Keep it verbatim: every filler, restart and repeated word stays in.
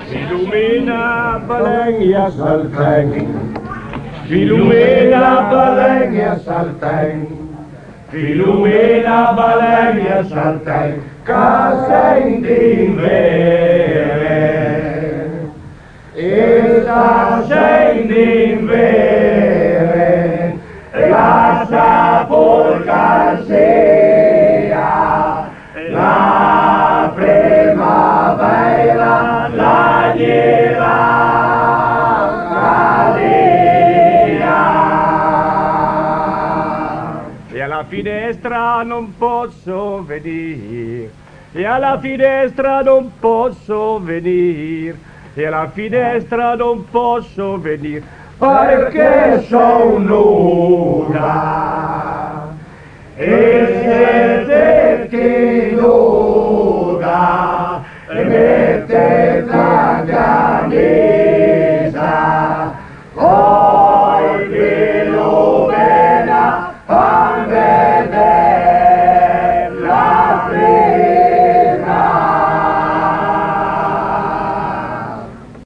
Filomena Balenya Salteng, Filomena Balenya Salteng, Filomena Balenya Salteng, Kaseng din veren, Esa seng din veren, Lascia polca sea, la primavera la dirà cadea. E alla finestra non posso venire, e alla finestra non posso venire, e alla finestra non posso venire, perché sono nuda. E siete che nuda, e mettete